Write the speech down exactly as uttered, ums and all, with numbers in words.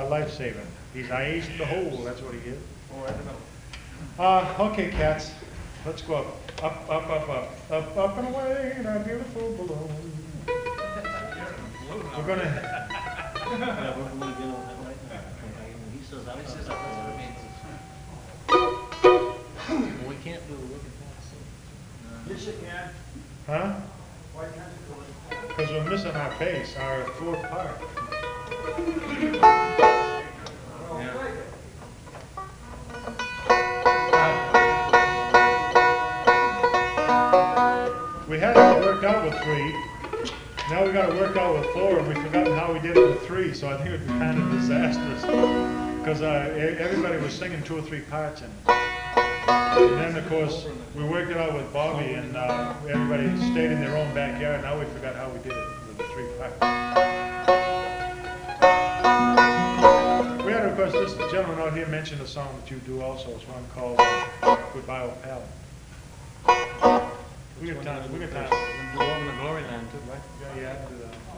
uh, life-saving. He's our ace in the hole, that's what he is. Oh, I don't know. Uh, okay, cats, let's go up, up, up, up, up, up, up and away in our beautiful balloon. We're gonna, Yeah, we're gonna get on that right now. He says, I'm He says not. that's what it means. Well, we can't do a looking past it. Yes, you can. huh? Why can't you do it? Because we're missing our base, our fourth part. Well, wait. We had it worked out with three. Now we got it worked out with four, and we've forgotten how we did it with three. So I think it would be kind of disastrous because uh, e- everybody was singing two or three parts, and, and then of course we worked it out with Bobby, and uh, everybody stayed in their own backyard. Now we forgot how we did it with the three parts. We had, of course, this gentleman out here mentioned a song that you do also. It's one called uh, "Goodbye, Old Pal." We got time. We got time. Do Woman of Glory Land too, right? Yeah, yeah, I can do that.